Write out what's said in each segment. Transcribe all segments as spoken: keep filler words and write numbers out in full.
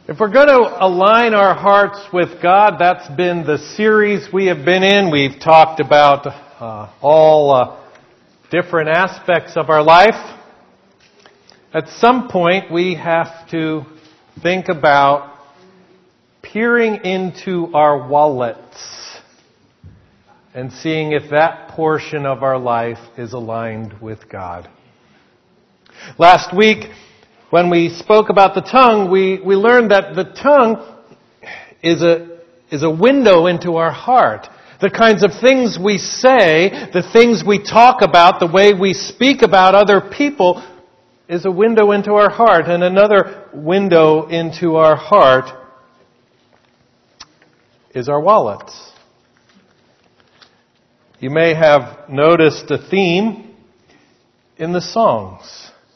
If we're going to align our hearts with God, that's been the series we have been in. We've talked about uh, all uh, different aspects of our life. At some point, we have to think about peering into our wallets and seeing if that portion of our life is aligned with God. Last week, when we spoke about the tongue, we, we learned that the tongue is a, is a window into our heart. The kinds of things we say, the things we talk about, the way we speak about other people is a window into our heart. And another window into our heart is our wallets. You may have noticed a theme in the songs.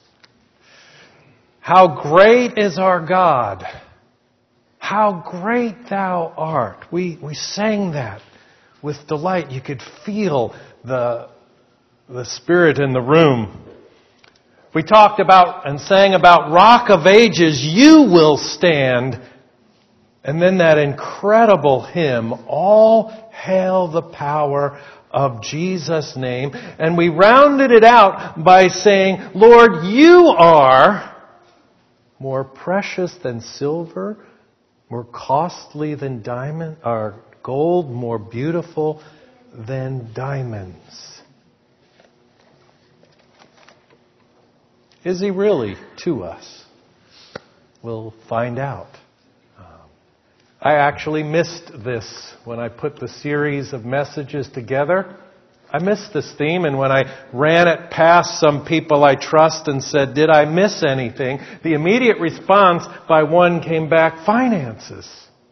How great is our God. How great thou art. We we sang that with delight. You could feel the, the Spirit in the room. We talked about and sang about Rock of Ages, you will stand. And then that incredible hymn, All Hail the Power of Jesus' Name. And we rounded it out by saying, Lord, you are more precious than silver, more costly than diamond, or gold, more beautiful than diamonds. Is he really to us? We'll find out. Um, I actually missed this when I put the series of messages together. I missed this theme, and when I ran it past some people I trust and said, did I miss anything? The immediate response by one came back, finances.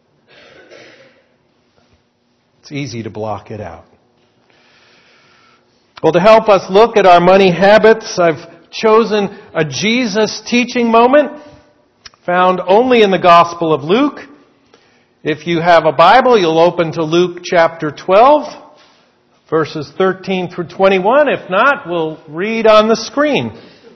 It's easy to block it out. Well, to help us look at our money habits, I've chosen a Jesus teaching moment found only in the Gospel of Luke. If you have a Bible, you'll open to Luke chapter twelve. Verses thirteen through twenty-one. If not, we'll read on the screen.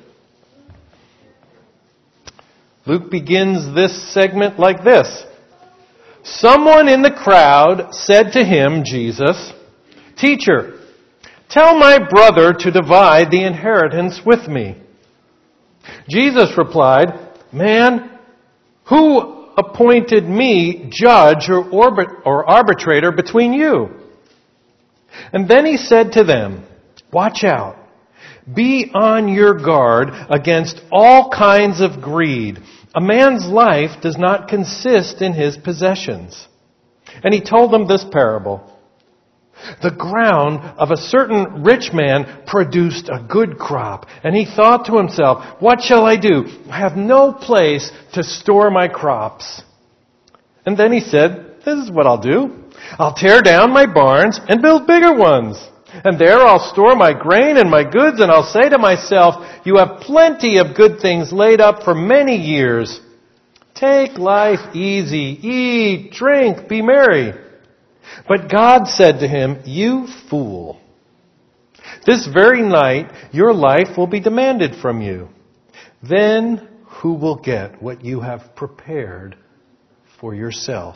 Luke begins this segment like this. Someone in the crowd said to him, Jesus, Teacher, tell my brother to divide the inheritance with me. Jesus replied, Man, who appointed me judge or, orbit, or arbitrator between you? And then he said to them, Watch out. Be on your guard against all kinds of greed. A man's life does not consist in his possessions. And he told them this parable. The ground of a certain rich man produced a good crop. And he thought to himself, What shall I do? I have no place to store my crops. And then he said, This is what I'll do. I'll tear down my barns and build bigger ones. And there I'll store my grain and my goods, and I'll say to myself, You have plenty of good things laid up for many years. Take life easy, eat, drink, be merry. But God said to him, You fool. This very night your life will be demanded from you. Then who will get what you have prepared for yourself?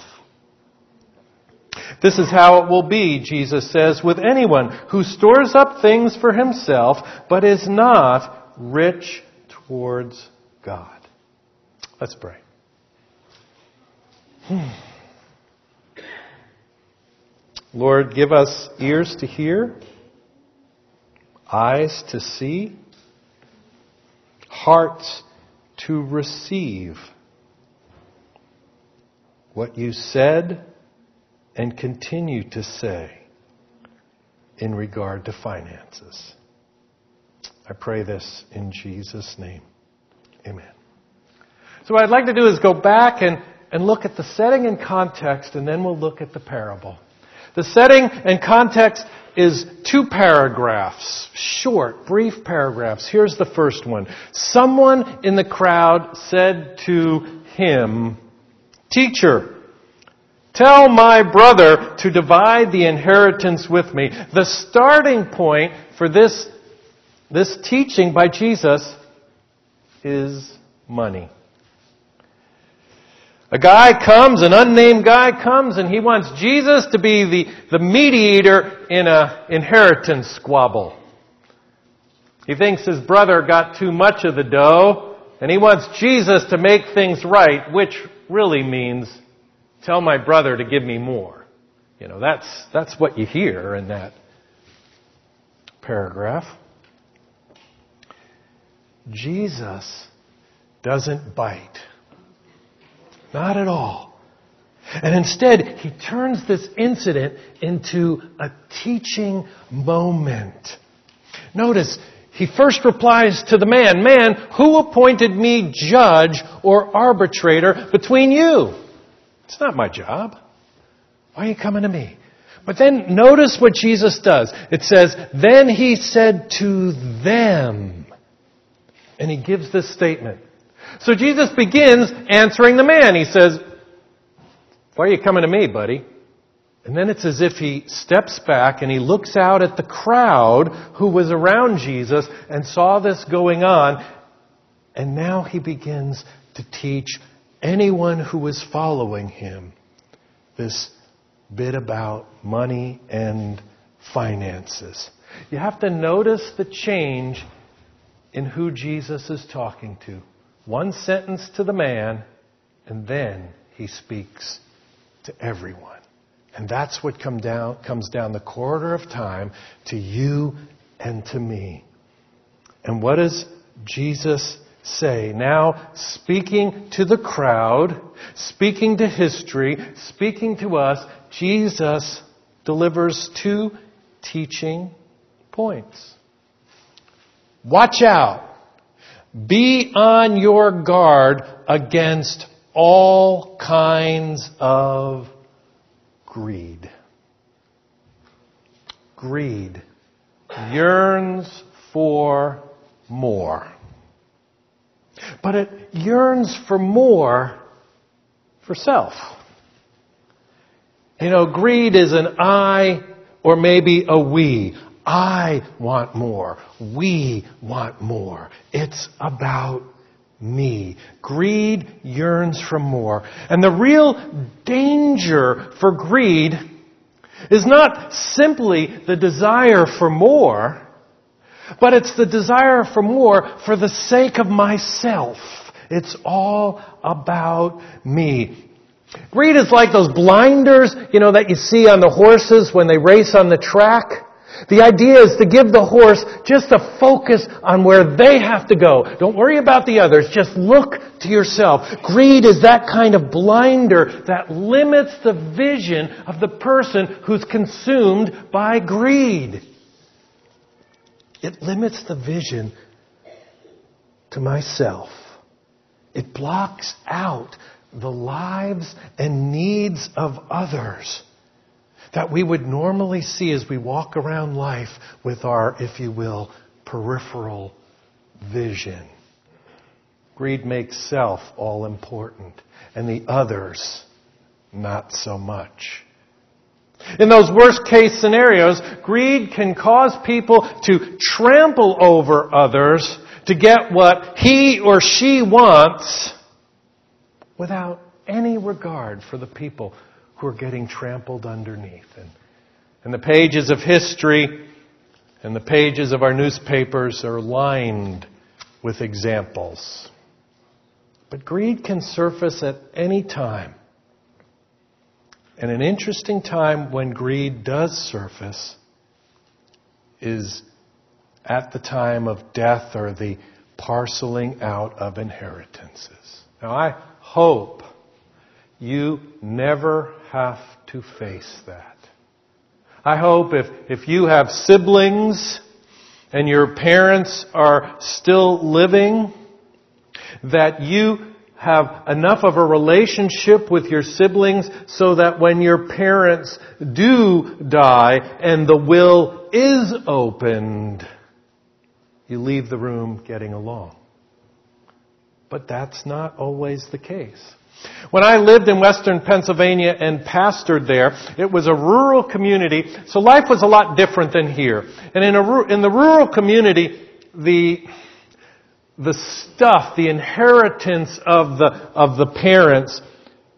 This is how it will be, Jesus says, with anyone who stores up things for himself, but is not rich towards God. Let's pray. Hmm. Lord, give us ears to hear, eyes to see, hearts to receive what you said and continue to say in regard to finances. I pray this in Jesus' name. Amen. So what I'd like to do is go back and, and look at the setting and context, and then we'll look at the parable. The setting and context is two paragraphs, short, brief paragraphs. Here's the first one. Someone in the crowd said to him, Teacher, tell my brother to divide the inheritance with me. The starting point for this, this teaching by Jesus is money. A guy comes, an unnamed guy comes, and he wants Jesus to be the, the mediator in a inheritance squabble. He thinks his brother got too much of the dough, and he wants Jesus to make things right, which really means, tell my brother to give me more. You know, that's, that's what you hear in that paragraph. Jesus doesn't bite. Not at all. And instead, he turns this incident into a teaching moment. Notice, he first replies to the man, "Man, who appointed me judge or arbitrator between you? It's not my job. Why are you coming to me?" But then notice what Jesus does. It says, "Then he said to them," and he gives this statement. So Jesus begins answering the man. He says, "Why are you coming to me, buddy?" And then it's as if he steps back and he looks out at the crowd who was around Jesus and saw this going on. And now he begins to teach anyone who was following him this bit about money and finances. You have to notice the change in who Jesus is talking to. One sentence to the man, and then he speaks to everyone. And that's what come down, comes down the corridor of time to you and to me. And what does Jesus say? Now, speaking to the crowd, speaking to history, speaking to us, Jesus delivers two teaching points. Watch out. Be on your guard against all kinds of greed. Greed yearns for more. But it yearns for more for self. You know, greed is an I or maybe a we. I want more. We want more. It's about me. Greed yearns for more. And the real danger for greed is not simply the desire for more, but it's the desire for more for the sake of myself. It's all about me. Greed is like those blinders, you know, that you see on the horses when they race on the track. The idea is to give the horse just a focus on where they have to go. Don't worry about the others. Just look to yourself. Greed is that kind of blinder that limits the vision of the person who's consumed by greed. It limits the vision to myself. It blocks out the lives and needs of others that we would normally see as we walk around life with our, if you will, peripheral vision. Greed makes self all important, and the others not so much. In those worst case scenarios, greed can cause people to trample over others to get what he or she wants without any regard for the people who are getting trampled underneath. And, and the pages of history and the pages of our newspapers are lined with examples. But greed can surface at any time. And an interesting time when greed does surface is at the time of death or the parceling out of inheritances. Now, I hope you never have to face that. I hope if, if you have siblings and your parents are still living, that you have enough of a relationship with your siblings so that when your parents do die and the will is opened, you leave the room getting along. But that's not always the case. When I lived in western Pennsylvania and pastored there, it was a rural community, so life was a lot different than here. And in a in the rural community, the the stuff, the inheritance of the of the parents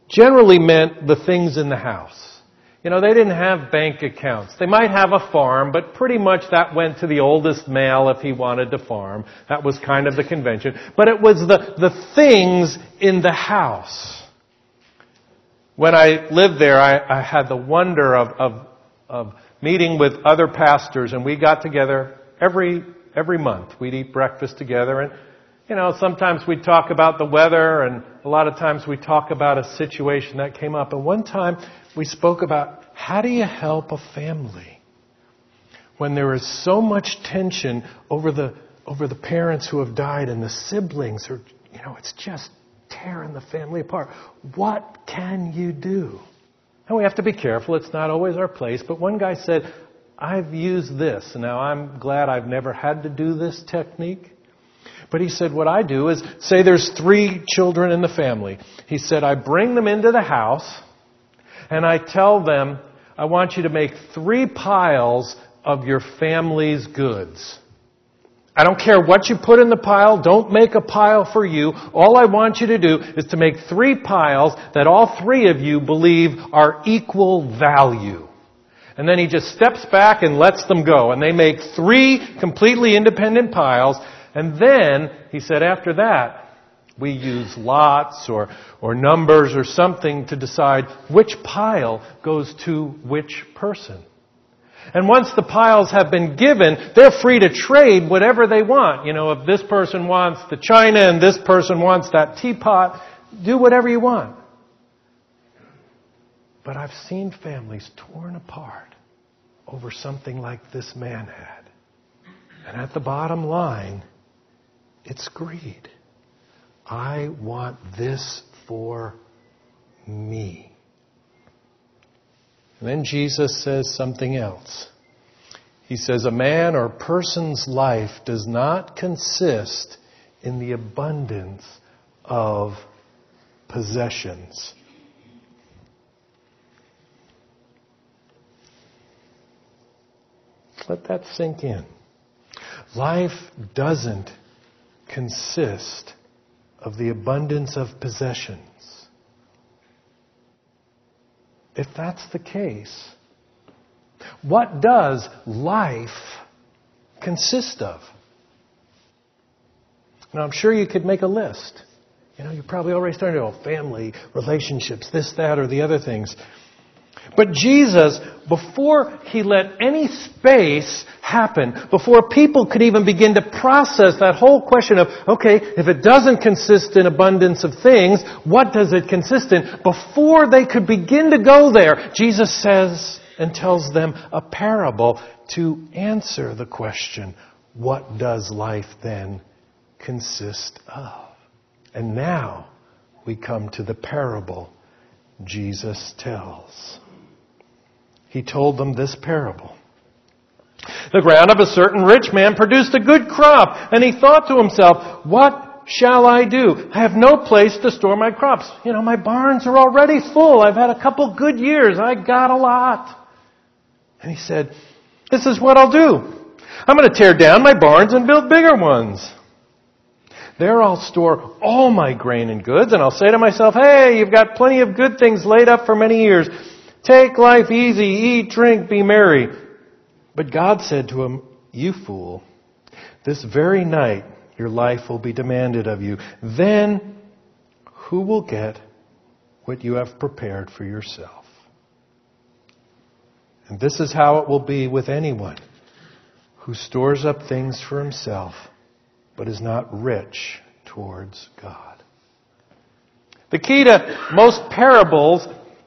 generally meant the things in the house. You know, they didn't have bank accounts. They might have a farm, but pretty much that went to the oldest male if he wanted to farm. That was kind of the convention. But it was the, the things in the house. When I lived there, I, I had the wonder of, of, of meeting with other pastors, and we got together every, every month. We'd eat breakfast together, and you know, sometimes we'd talk about the weather, and a lot of times we'd talk about a situation that came up. And one time we spoke about how do you help a family when there is so much tension over the over the parents who have died and the siblings are, you know, it's just tearing the family apart. What can you do? And we have to be careful. It's not always our place. But one guy said, I've used this. Now, I'm glad I've never had to do this technique. But he said, what I do is, say there's three children in the family. He said, I bring them into the house and I tell them, I want you to make three piles of your family's goods. I don't care what you put in the pile. Don't make a pile for you. All I want you to do is to make three piles that all three of you believe are equal value. And then he just steps back and lets them go. And they make three completely independent piles. And then, he said, after that, we use lots or, or numbers or something to decide which pile goes to which person. And once the piles have been given, they're free to trade whatever they want. You know, if this person wants the china and this person wants that teapot, do whatever you want. But I've seen families torn apart over something like this man had. And at the bottom line, it's greed. I want this for me. And then Jesus says something else. He says, a man or person's life does not consist in the abundance of possessions. Let that sink in. Life doesn't consist of the abundance of possessions. If that's the case, what does life consist of? Now, I'm sure you could make a list. You know, you probably already started, oh, family, relationships, this, that, or the other things. But Jesus, before He let any space happen, before people could even begin to process that whole question of, okay, if it doesn't consist in abundance of things, what does it consist in? Before they could begin to go there, Jesus says and tells them a parable to answer the question, what does life then consist of? And now we come to the parable Jesus tells. He told them this parable. The ground of a certain rich man produced a good crop, and he thought to himself, what shall I do? I have no place to store my crops. You know, my barns are already full. I've had a couple good years. I got a lot. And he said, this is what I'll do. I'm going to tear down my barns and build bigger ones. There I'll store all my grain and goods, and I'll say to myself, hey, you've got plenty of good things laid up for many years. Take life easy, eat, drink, be merry. But God said to him, you fool, this very night your life will be demanded of you. Then who will get what you have prepared for yourself? And this is how it will be with anyone who stores up things for himself, but is not rich towards God. The key to most parables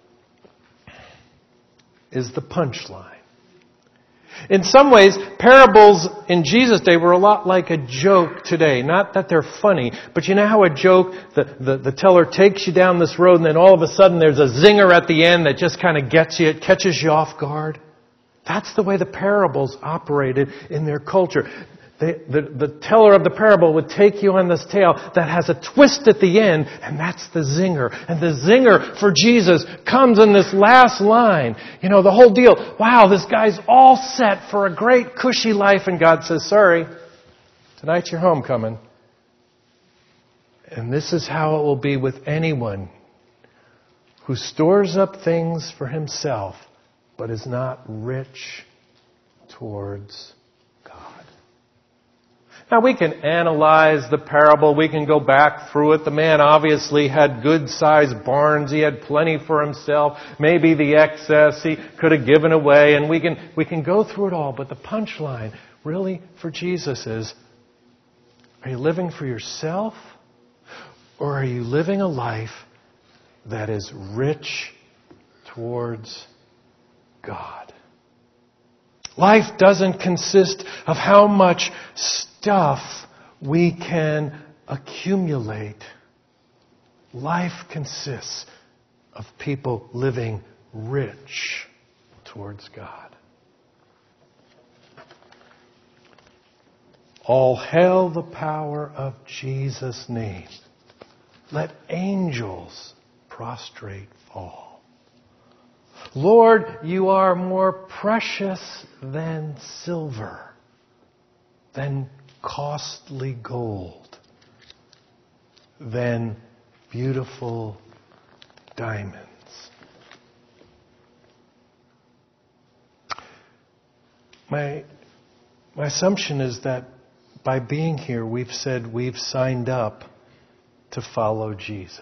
is the punchline. In some ways, parables in Jesus' day were a lot like a joke today. Not that they're funny, but you know how a joke, the, the, the teller takes you down this road and then all of a sudden there's a zinger at the end that just kind of gets you, it catches you off guard? That's the way the parables operated in their culture. The, the, the teller of the parable would take you on this tale that has a twist at the end, and that's the zinger. And the zinger for Jesus comes in this last line. You know, the whole deal. Wow, this guy's all set for a great cushy life, and God says, sorry, tonight's your homecoming. And this is how it will be with anyone who stores up things for himself, but is not rich towards God. Now we can analyze the parable. We can go back through it. The man obviously had good-sized barns. He had plenty for himself. Maybe the excess he could have given away. And we can, we can go through it all. But the punchline really for Jesus is, are you living for yourself? Or are you living a life that is rich towards God? Life doesn't consist of how much stuff we can accumulate. Life consists of people living rich towards God. All hail the power of Jesus' name. Let angels prostrate fall. Lord, you are more precious than silver, than costly gold, than beautiful diamonds. My, my assumption is that by being here, we've said we've signed up to follow Jesus.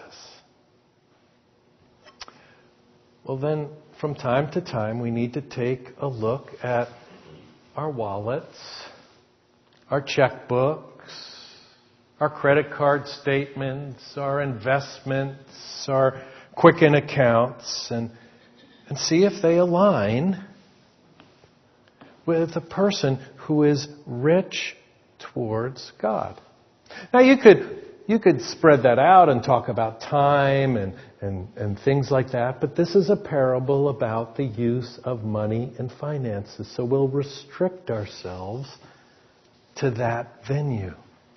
Well, then, from time to time, we need to take a look at our wallets, our checkbooks, our credit card statements, our investments, our Quicken accounts, and, and see if they align with a person who is rich towards God. Now, you could You could spread that out and talk about time and, and, and things like that, but this is a parable about the use of money and finances, so we'll restrict ourselves to that venue.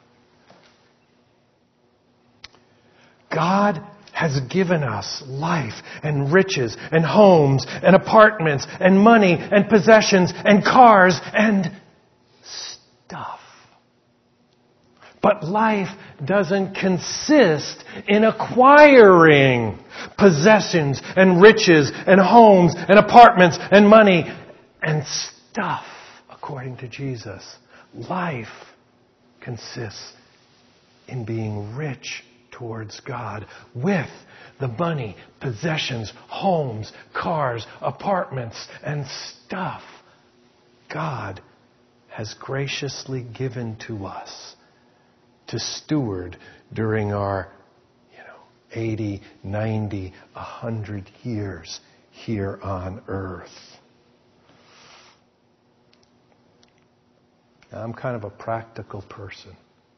God has given us life and riches and homes and apartments and money and possessions and cars and stuff. But life doesn't consist in acquiring possessions and riches and homes and apartments and money and stuff, according to Jesus. Life consists in being rich towards God with the money, possessions, homes, cars, apartments, and stuff God has graciously given to us to steward during our, you know, eighty, ninety, one hundred years here on earth. Now, I'm kind of a practical person.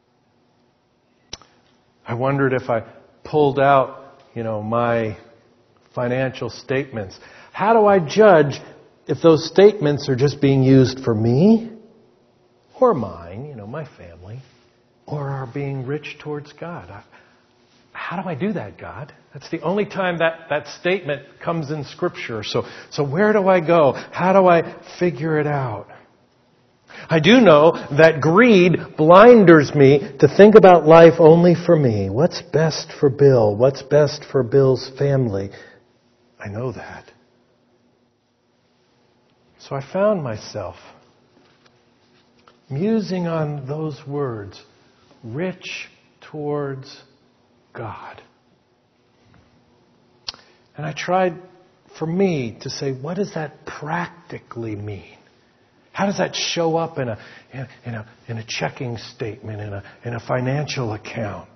I wondered if I pulled out, you know, my financial statements. How do I judge if those statements are just being used for me or mine, you know, my family? Or are being rich towards God? How do I do that, God? That's the only time that, that statement comes in Scripture. So, so where do I go? How do I figure it out? I do know that greed blinders me to think about life only for me. What's best for Bill? What's best for Bill's family? I know that. So I found myself musing on those words, rich towards God. And I tried, for me, to say, what does that practically mean? How does that show up in a in a in a checking statement, in a in a financial account?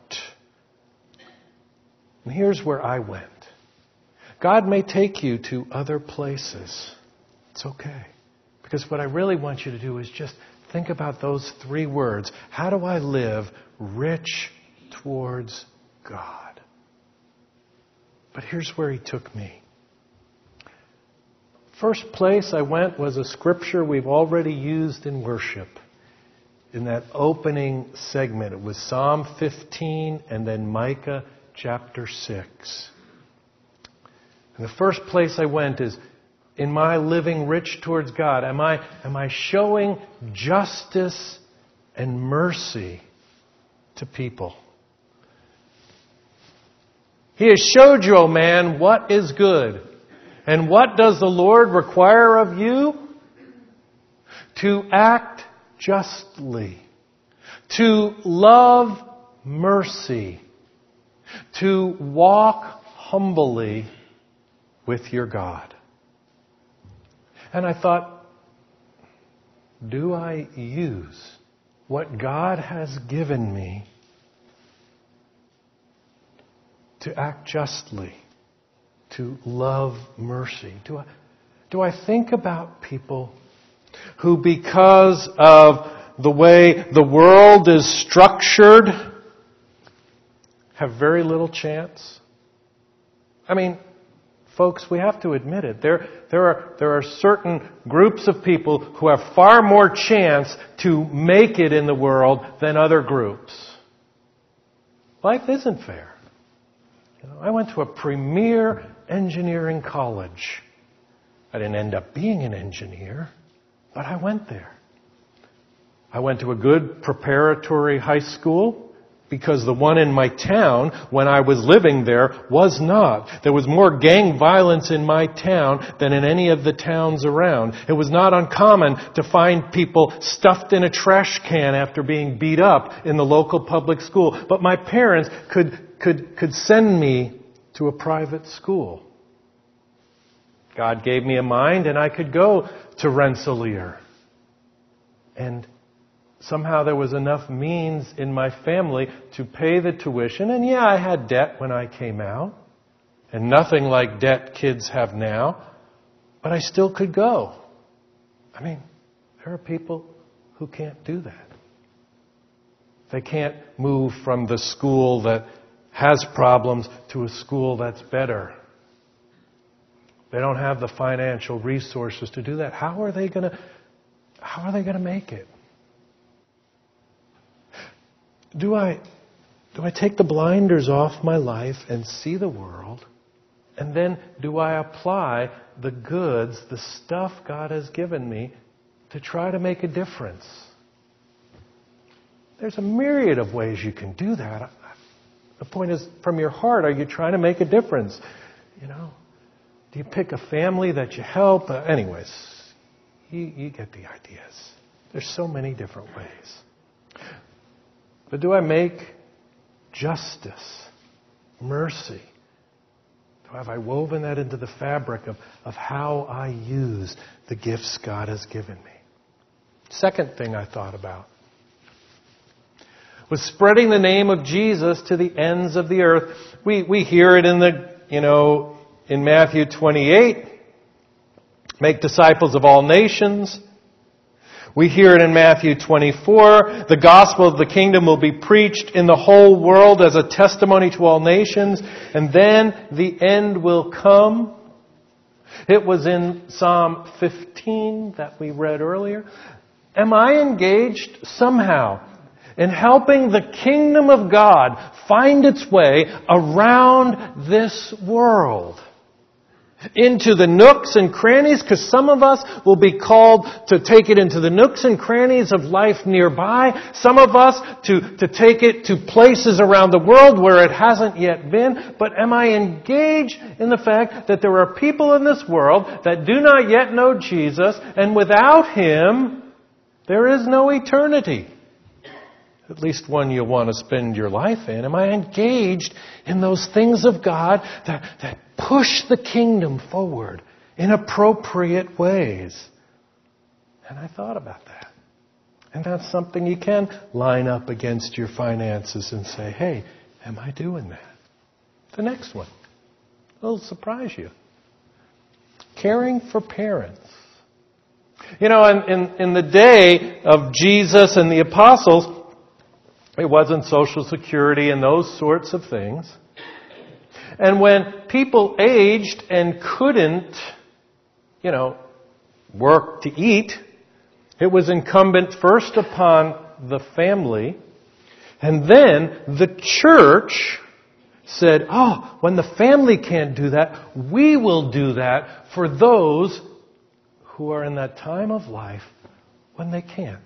And here's where I went. God may take you to other places. It's okay. Because what I really want you to do is just think about those three words. How do I live rich towards God? But here's where He took me. First place I went was a scripture we've already used in worship. In that opening segment, it was Psalm fifteen and then Micah chapter six. And the first place I went is, in my living rich towards God, am I, am I showing justice and mercy to people? He has showed you, O man, what is good. And what does the Lord require of you? To act justly, to love mercy, to walk humbly with your God. And I thought, do I use what God has given me to act justly, to love mercy? Do I, do I think about people who, because of the way the world is structured, have very little chance? I mean, folks, we have to admit it. There, there are, there are certain groups of people who have far more chance to make it in the world than other groups. Life isn't fair. You know, I went to a premier engineering college. I didn't end up being an engineer, but I went there. I went to a good preparatory high school because the one in my town, when I was living there, was not. There was more gang violence in my town than in any of the towns around. It was not uncommon to find people stuffed in a trash can after being beat up in the local public school. But my parents could, could, could send me to a private school. God gave me a mind and I could go to Rensselaer. And somehow there was enough means in my family to pay the tuition. And yeah, I had debt when I came out. And nothing like debt kids have now. But I still could go. I mean, there are people who can't do that. They can't move from the school that has problems to a school that's better. They don't have the financial resources to do that. How are they going to, how are they going to make it? Do I, do I take the blinders off my life and see the world? And then do I apply the goods, the stuff God has given me, to try to make a difference? There's a myriad of ways you can do that. The point is, from your heart, are you trying to make a difference? You know, do you pick a family that you help? Uh, anyways, you, you get the ideas. There's so many different ways. But do I make justice, mercy? Have I woven that into the fabric of, of how I use the gifts God has given me? Second thing I thought about was spreading the name of Jesus to the ends of the earth. We we hear it in the, you know, in Matthew twenty-eight, make disciples of all nations. We hear it in Matthew twenty-four, the gospel of the kingdom will be preached in the whole world as a testimony to all nations, and then the end will come. It was in Psalm fifteen that we read earlier. Am I engaged somehow in helping the kingdom of God find its way around this world? Into the nooks and crannies, because some of us will be called to take it into the nooks and crannies of life nearby. Some of us to, to take it to places around the world where it hasn't yet been. But am I engaged in the fact that there are people in this world that do not yet know Jesus, and without Him, there is no eternity? At least one you'll want to spend your life in. Am I engaged in those things of God that, that push the kingdom forward in appropriate ways? And I thought about that. And that's something you can line up against your finances and say, hey, am I doing that? The next one. It'll surprise you. Caring for parents. You know, in, in, in the day of Jesus and the apostles, it wasn't Social Security and those sorts of things. And when people aged and couldn't, you know, work to eat, it was incumbent first upon the family. And then the church said, oh, when the family can't do that, we will do that for those who are in that time of life when they can't.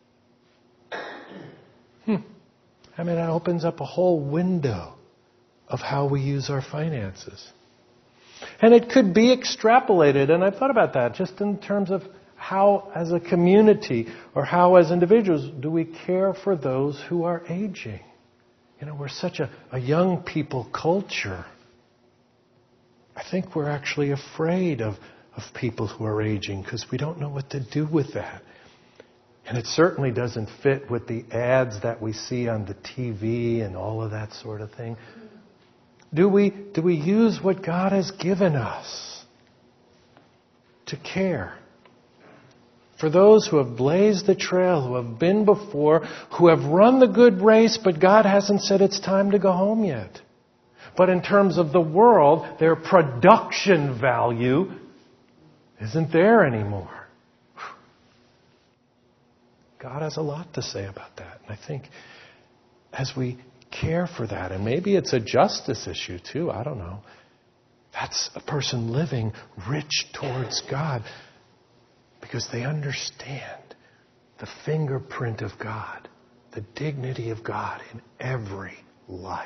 Hmm. I mean, it opens up a whole window of how we use our finances. And it could be extrapolated, and I've thought about that, just in terms of how as a community or how as individuals do we care for those who are aging. You know, we're such a, a young people culture. I think we're actually afraid of, of people who are aging because we don't know what to do with that. And it certainly doesn't fit with the ads that we see on the T V and all of that sort of thing. Do we, do we use what God has given us to care for those who have blazed the trail, who have been before, who have run the good race, but God hasn't said it's time to go home yet? But in terms of the world, their production value isn't there anymore. God has a lot to say about that. And I think as we care for that, and maybe it's a justice issue too, I don't know. That's a person living rich towards God because they understand the fingerprint of God, the dignity of God in every life.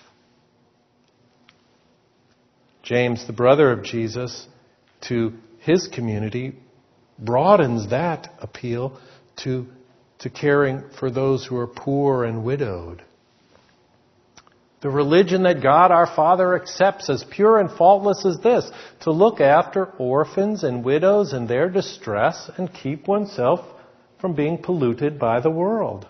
James, the brother of Jesus, to his community, broadens that appeal to, to caring for those who are poor and widowed. The religion that God our Father accepts as pure and faultless as this, to look after orphans and widows in their distress and keep oneself from being polluted by the world.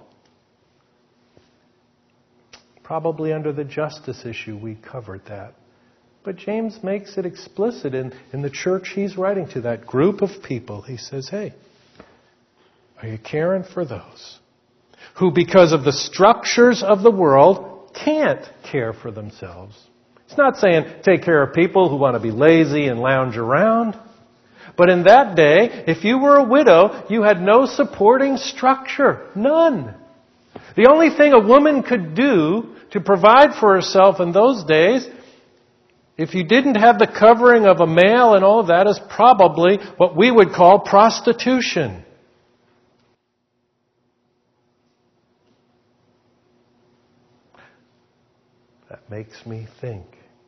Probably under the justice issue we covered that. But James makes it explicit in, in the church he's writing to, that group of people. He says, hey, are you caring for those who, because of the structures of the world, can't care for themselves? It's not saying take care of people who want to be lazy and lounge around. But in that day, if you were a widow, you had no supporting structure. None. The only thing a woman could do to provide for herself in those days, if you didn't have the covering of a male and all of that, is probably what we would call prostitution. That makes me think.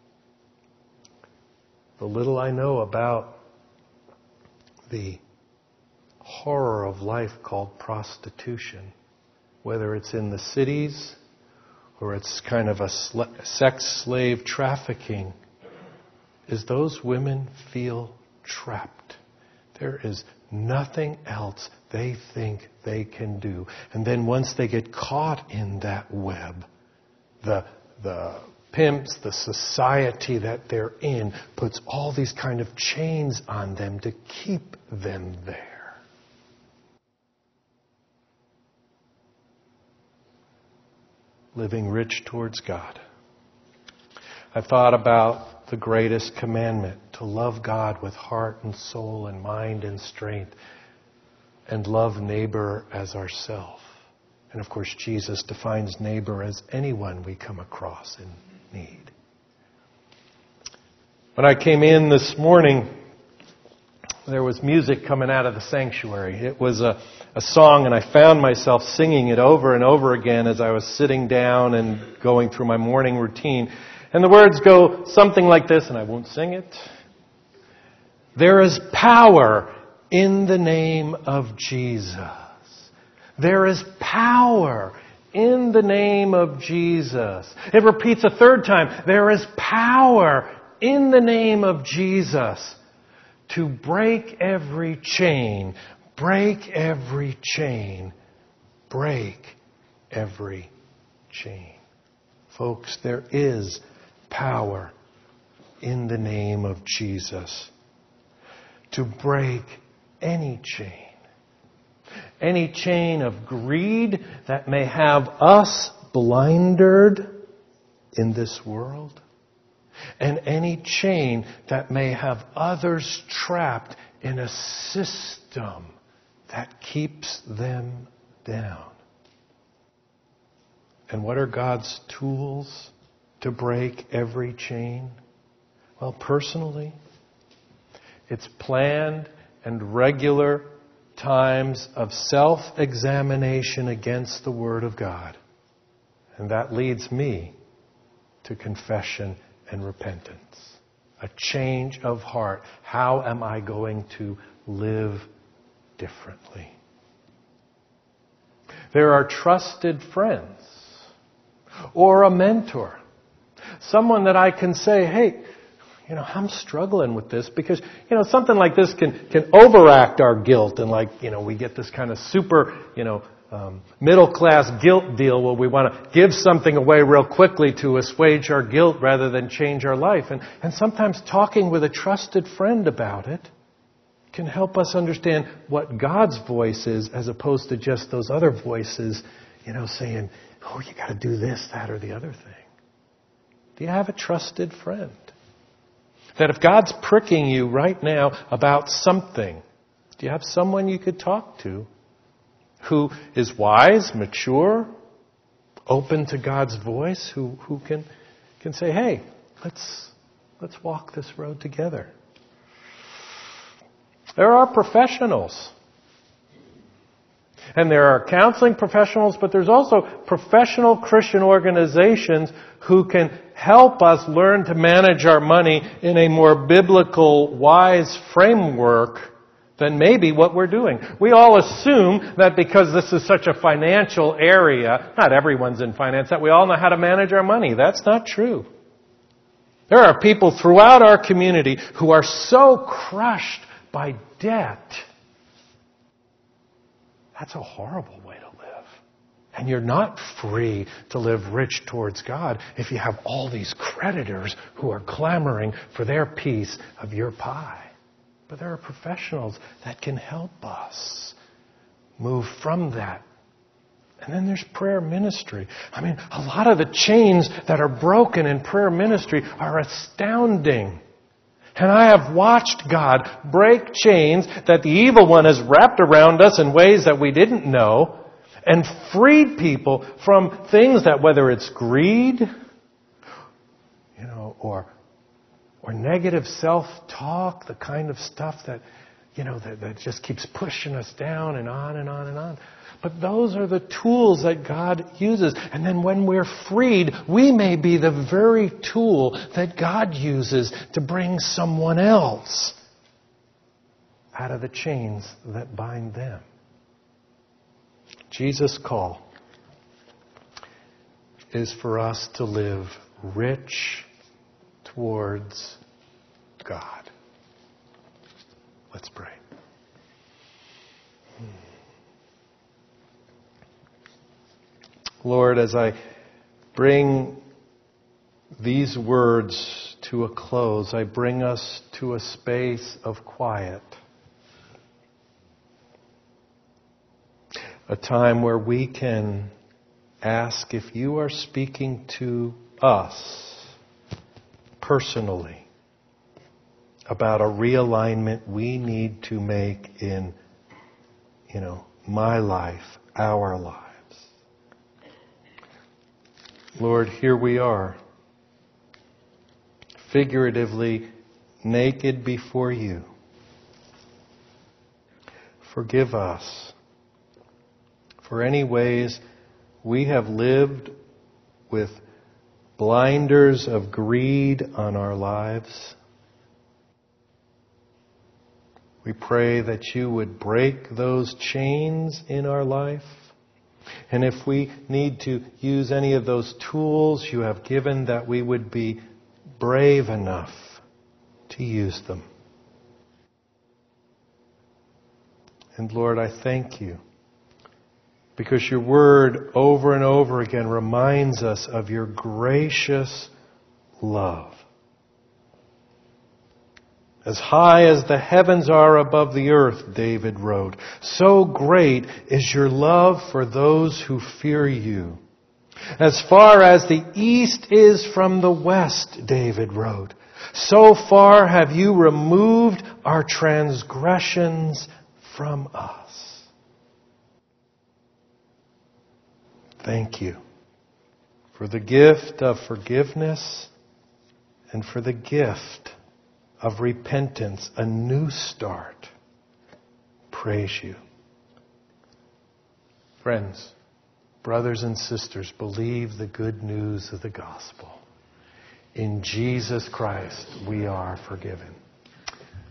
The little I know about the horror of life called prostitution, whether it's in the cities or it's kind of a sl- sex slave trafficking, is those women feel trapped. There is nothing else they think they can do. And then once they get caught in that web, the the pimps, the society that they're in, puts all these kind of chains on them to keep them there. Living rich towards God. I thought about the greatest commandment, to love God with heart and soul and mind and strength, and love neighbor as ourself. And of course, Jesus defines neighbor as anyone we come across in need. When I came in this morning, there was music coming out of the sanctuary. It was a, a song, and I found myself singing it over and over again as I was sitting down and going through my morning routine. And the words go something like this, and I won't sing it. There is power in the name of Jesus. There is power in the name of Jesus. It repeats a third time. There is power in the name of Jesus to break every chain, break every chain, break every chain. Folks, there is power in the name of Jesus to break any chain. Any chain of greed that may have us blinded in this world. And any chain that may have others trapped in a system that keeps them down. And what are God's tools to break every chain? Well, personally, it's planned and regular times of self-examination against the Word of God. And that leads me to to confession and repentance. A change of heart. How am I going to live differently? There are trusted friends or a mentor. Someone that I can say, hey, you know, I'm struggling with this because, you know, something like this can, can overact our guilt and like, you know, we get this kind of super, you know, um, middle class guilt deal where we want to give something away real quickly to assuage our guilt rather than change our life. And, and sometimes talking with a trusted friend about it can help us understand what God's voice is as opposed to just those other voices, you know, saying, oh, you got to do this, that, or the other thing. Do you have a trusted friend? That if God's pricking you right now about something, do you have someone you could talk to who is wise, mature, open to God's voice, who, who can, can say, hey, let's, let's walk this road together? There are professionals. And there are counseling professionals, but there's also professional Christian organizations who can help us learn to manage our money in a more biblical, wise framework than maybe what we're doing. We all assume that because this is such a financial area, not everyone's in finance, that we all know how to manage our money. That's not true. There are people throughout our community who are so crushed by debt. That's a horrible way to live. And you're not free to live rich towards God if you have all these creditors who are clamoring for their piece of your pie. But there are professionals that can help us move from that. And then there's prayer ministry. I mean, a lot of the chains that are broken in prayer ministry are astounding. And I have watched God break chains that the evil one has wrapped around us in ways that we didn't know and freed people from things that, whether it's greed, you know, or or negative self-talk, the kind of stuff that, you know, that, that just keeps pushing us down and on and on and on. But those are the tools that God uses. And then when we're freed, we may be the very tool that God uses to bring someone else out of the chains that bind them. Jesus' call is for us to live rich towards God. Let's pray. Lord, as I bring these words to a close, I bring us to a space of quiet. A time where we can ask if you are speaking to us personally about a realignment we need to make in, you know, my life, our lives. Lord, here we are, figuratively naked before you. Forgive us for any ways we have lived with blinders of greed on our lives. We pray that you would break those chains in our life. And if we need to use any of those tools you have given, that we would be brave enough to use them. And Lord, I thank you because your word over and over again reminds us of your gracious love. As high as the heavens are above the earth, David wrote, so great is your love for those who fear you. As far as the east is from the west, David wrote, so far have you removed our transgressions from us. Thank you for the gift of forgiveness and for the gift of repentance, a new start. Praise you. Friends, brothers and sisters, believe the good news of the gospel. In Jesus Christ, we are forgiven.